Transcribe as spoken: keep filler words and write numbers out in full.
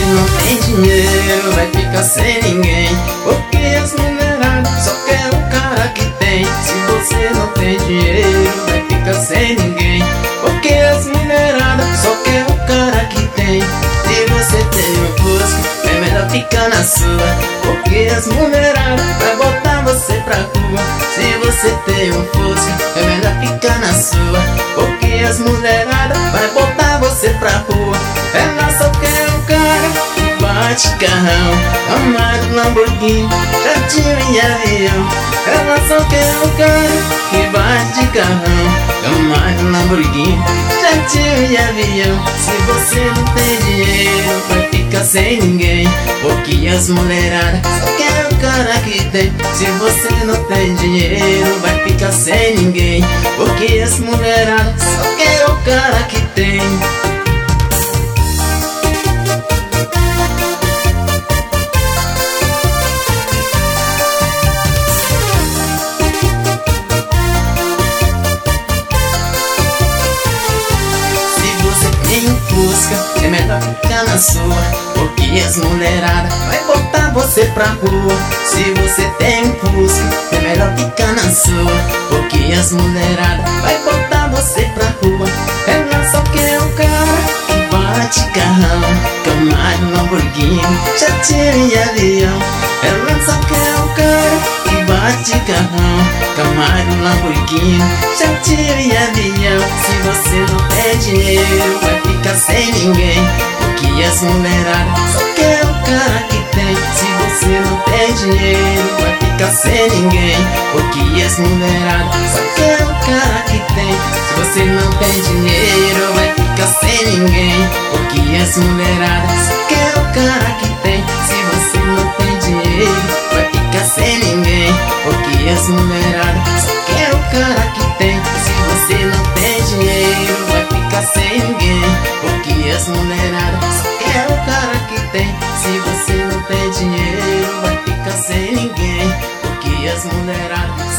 não tem dinheiro vai ficar sem ninguém, porque as mulheradas só quer o cara que tem. Se você não tem dinheiro vai ficar sem ninguém, porque as mulheradas só quer o cara que tem. Se você tem um Fusca é melhor ficar na sua, porque as mulheradas vai botar você pra rua. Se você tem um Fusca é melhor ficar na sua, porque as mulheradas vai botar você pra rua. Ela só quer um cara que bate carrão, amado Lamborghini, jatinho e avião. Ela só quer um cara que bate carrão, amado Lamborghini, jatinho e avião. Se você não tem dinheiro vai ficar sem ninguém, porque as mulheradas só quer o cara que tem. Se você não tem dinheiro vai ficar sem ninguém, porque as mulheradas só quer o cara que tem. Fusca é melhor ficar na sua, porque as mulheradas vai botar você pra rua. Se você tem um Fusca é melhor ficar na sua, porque as mulheradas vai botar você pra rua. Ela só quer um cara que bate carrão, Camaro, Lamborghini, jatinho e avião. Ela só quer um cara que bate carrão, Camaro, Lamborghini, jatinho e avião. Se você não tem dinheiro vai ficar sem ninguém, porque as mulheradas só quer o cara que tem. Se você não tem dinheiro vai ficar sem ninguém, porque as mulheradas só quer o cara que tem. Se você não tem dinheiro vai ficar sem ninguém, porque as mulheradas só quer o cara que tem. Se você não tem dinheiro vai ficar sem ninguém, porque as mulheradas só quer o cara que tem. Se você não tem dinheiro vai ficar sem ninguém, porque as mulheradas só quer o cara que tem. Se você não tem dinheiro vai ficar sem ninguém, porque as mulheradas